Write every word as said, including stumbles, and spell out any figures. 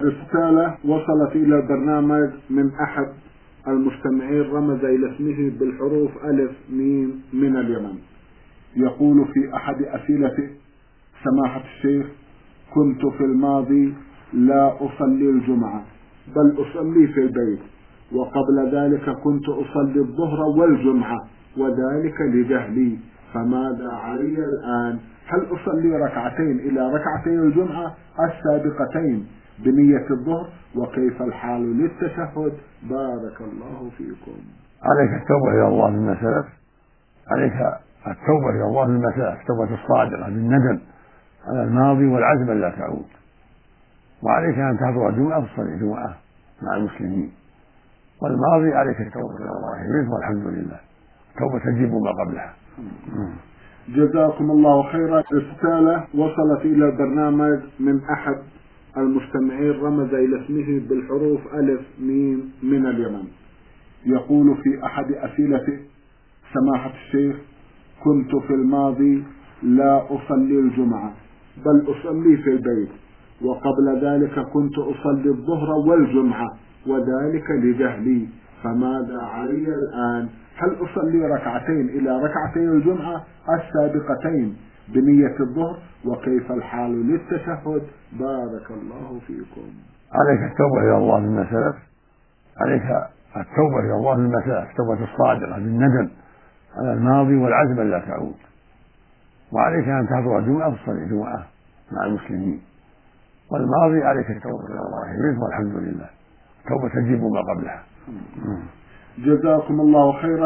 رسالة وصلت إلى البرنامج من أحد المستمعين، رمز إلى اسمه بالحروف ألف ميم من اليمن. يقول في أحد أسئلته: سماحة الشيخ، كنت في الماضي لا أصلي الجمعة بل أصلي في البيت، وقبل ذلك كنت أصلي الظهر والجمعة وذلك لجهلي، فماذا علي الآن؟ هل أصلي ركعتين إلى ركعتين الجمعة السابقتين بنية الظهر؟ وكيف الحال للتشهد؟ بارك الله فيكم. عليك التوبة إلى الله مما سلف، عليك التوبة إلى الله مما سلف، التوبة الصادقة بالندم على الماضي والعزم لا تعود، وعليك أن تحضر الجمعة وتصلي الجمعة مع المسلمين، والماضي عليك التوبة إلى الله منه، والحمد لله التوبة تجيب ما قبلها. جزاكم الله خيرا. رسالة وصلت إلى البرنامج من أحد المستمعين، رمز إلى اسمه بالحروف ألف ميم من اليمن. يقول في أحد أسئلته: سماحة الشيخ، كنت في الماضي لا أصلي الجمعة بل أصلي في البيت، وقبل ذلك كنت أصلي الظهر والجمعة وذلك لجهلي، فماذا علي الآن؟ هل أصلي ركعتين إلى ركعتين الجمعة السابقتين بنية الظهر؟ وكيف الحال للتشهد؟ بارك الله فيكم. عليك التوبة إلى الله مما سلف، عليك التوبة إلى الله مما سلف، التوبة الصادقة بالندم على الماضي والعزم لا تعود، وعليك أن تحضر الجمعة وتصلي الجمعة مع المسلمين، والماضي عليك التوبة إلى الله منه، والحمد لله التوبة تجيب ما قبلها. جزاكم الله خيرا.